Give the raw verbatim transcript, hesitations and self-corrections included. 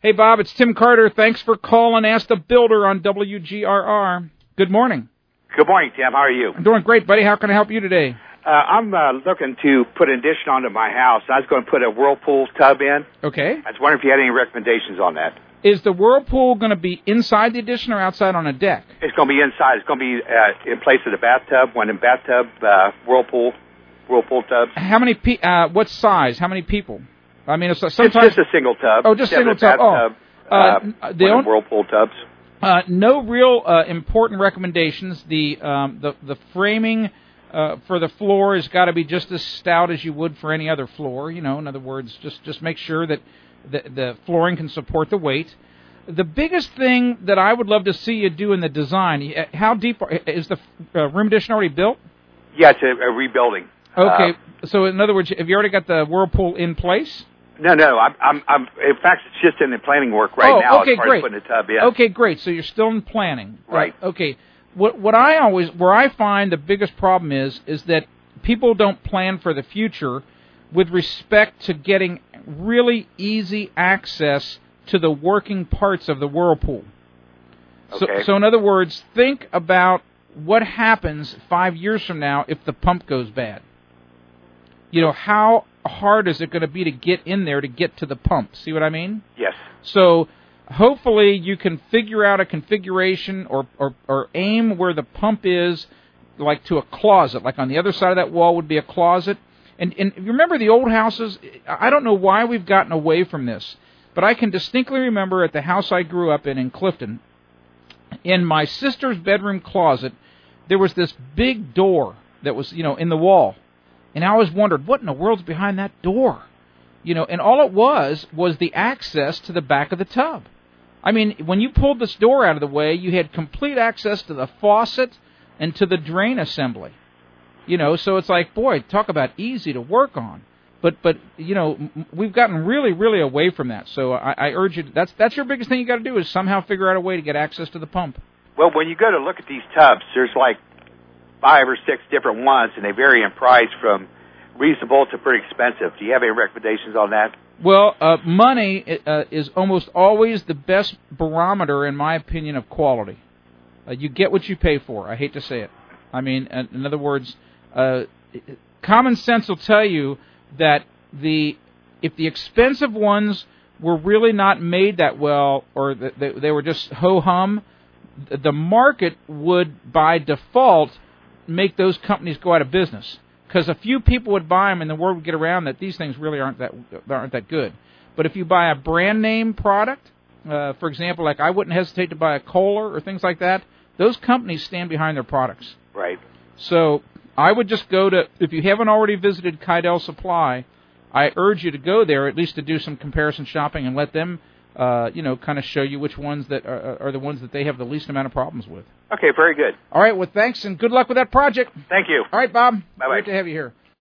Hey, Bob, it's Tim Carter. Thanks for calling Ask the Builder on W G R R. Good morning. Good morning, Tim. How are you? I'm doing great, buddy. How can I help you today? Uh, I'm uh, looking to put an addition onto my house. I was going to put a Whirlpool tub in. Okay. I was wondering if you had any recommendations on that. Is the Whirlpool going to be inside the addition or outside on a deck? It's going to be inside. It's going to be uh, in place of the bathtub. One in bathtub, uh, Whirlpool, Whirlpool tubs. How many? Pe- uh, what size? How many people? I mean, it's sometimes it's just a single tub. Oh, just a single tub. Bathtub, oh, uh, uh, the one in Whirlpool tubs. Uh, no real uh, important recommendations. The um, the the framing uh, for the floor has got to be just as stout as you would for any other floor. You know, in other words, just just make sure that the the flooring can support the weight. The biggest thing that I would love to see you do in the design, how deep is the uh, room addition already built? Yeah, it's a, a rebuilding. Okay, uh, so in other words, have you already got the Whirlpool in place? No, no. I'm, I'm, I'm. In fact, it's just in the planning work right oh, now. Okay, as far great. as putting a tub in. Okay, great. So you're still in planning, right? Uh, okay. What what I always where I find the biggest problem is is that people don't plan for the future with respect to getting really easy access to the working parts of the Whirlpool. Okay. So, so in other words, think about what happens five years from now if the pump goes bad. You know, how hard is it going to be to get in there to get to the pump? See what I mean? Yes. So hopefully you can figure out a configuration or, or, or aim where the pump is, like to a closet. Like on the other side of that wall would be a closet. And, and you remember the old houses? I don't know why we've gotten away from this, but I can distinctly remember at the house I grew up in in Clifton, in my sister's bedroom closet, there was this big door that was, you know, in the wall. And I always wondered, what in the world's behind that door? You know, and all it was was the access to the back of the tub. I mean, when you pulled this door out of the way, you had complete access to the faucet and to the drain assembly. You know, so it's like, boy, talk about easy to work on. But, but you know, we've gotten really, really away from that. So I, I urge you, that's that's your biggest thing you got to do is somehow figure out a way to get access to the pump. Well, when you go to look at these tubs, there's like five or six different ones, and they vary in price from reasonable to pretty expensive. Do you have any recommendations on that? Well, uh, money uh, is almost always the best barometer, in my opinion, of quality. Uh, you get what you pay for. I hate to say it. I mean, in other words, uh, common sense will tell you that the if the expensive ones were really not made that well, or they, they were just ho-hum, the market would, by default, make those companies go out of business. Because a few people would buy them, and the word would get around that these things really aren't that aren't that good. But if you buy a brand name product, uh, for example, like I wouldn't hesitate to buy a Kohler or things like that, those companies stand behind their products. Right. So I would just go to, if you haven't already visited Kydell Supply, I urge you to go there at least to do some comparison shopping and let them, uh, you know, kind of show you which ones that are, are the ones that they have the least amount of problems with. Okay, very good. All right, well, thanks, and good luck with that project. Thank you. All right, Bob. Bye-bye. Great to have you here.